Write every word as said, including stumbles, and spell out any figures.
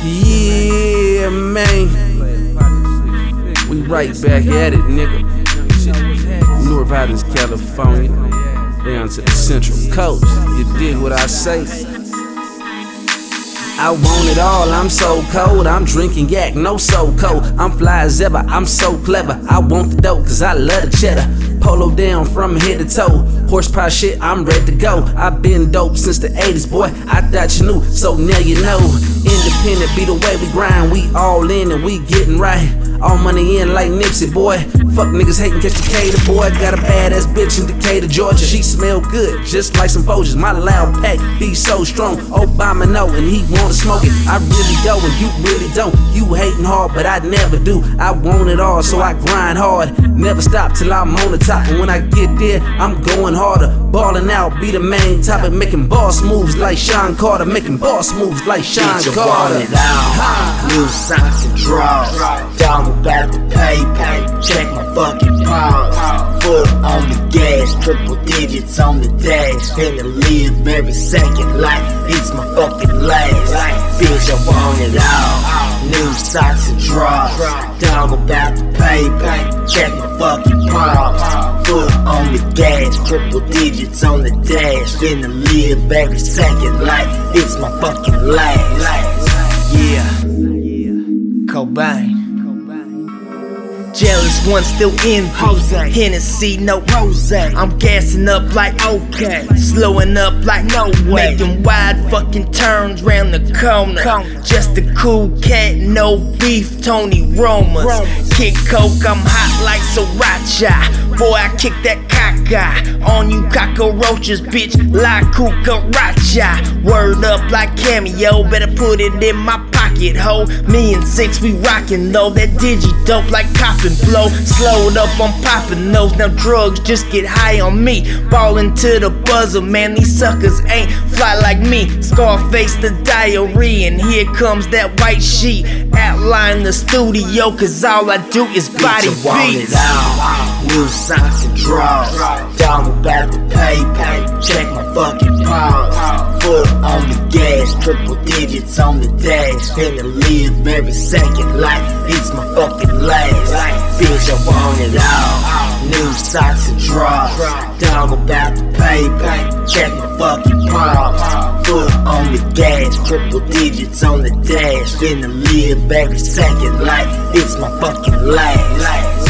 Yeah, man. We right back at it, nigga. North Islands, California, down to the Central Coast. You dig what I say? I want it all, I'm so cold. I'm drinking yak, no so cold. I'm fly as ever, I'm so clever. I want the dope, cause I love the cheddar. Polo down from head to toe. Horsepower shit, I'm ready to go. I've been dope since the eighties, boy. I thought you knew, so now you know. Independent be the way we grind. We all in and we getting right. All money in like Nipsey, boy. Fuck niggas hating, catch Decatur, boy. Got a badass bitch in Decatur, Georgia. She smell good, just like some Folgers. My loud pack be so strong. Obama know and he wanna smoke it. I really go and you really don't. You hating hard, but I never do. I want it all, so I grind hard. Never stop till I'm on the top. And when I get there, I'm going harder. Ballin' out, be the main topic. Making boss moves like Sean Carter. Making boss moves like Sean Bitch, Carter. Want it all. New socks and drawers. Dog about to pay, pay. Check my fucking paws. Foot on the gas, triple digits on the dash. Finna live every second like it's my fucking last. Bitch, I want it all. New socks and drawers. Dog about to pay, pay. Check my fucking paws. Foot on the gas, triple digits on the dash. Finna live every second like it's my fucking last. Yeah, Cobain. Jealous one still envy. Jose. Hennessy, no rose. I'm gassing up like okay, slowing up like no way, making wide fucking turns round the corner. Just a cool cat, no beef, Tony Romas. Kick coke, I'm hot like Sriracha. Boy, I kick that caca on you cockroaches, bitch, like cucaracha. Word up like Cameo, better put it in my pocket, ho. Me and Six, we rockin' though. That digi dope like coppin' flow. Slowed up, I'm poppin' those. Now drugs just get high on me. Ballin' to the buzzer, man. These suckers ain't fly like me. Scarface the diary, and here comes that white sheet. Outline the studio, cause all I do is body beats. New socks and drawers. Dog about to pay, pay. Check my fucking paws. Foot on the gas, triple digits on the dash. Finna live every second like it's my fucking last. Bitch, I want it all. New socks and drawers. Dog about to pay, pay. Check my fucking paws. Foot on the gas, triple digits on the dash. Finna live every second like it's my fucking last.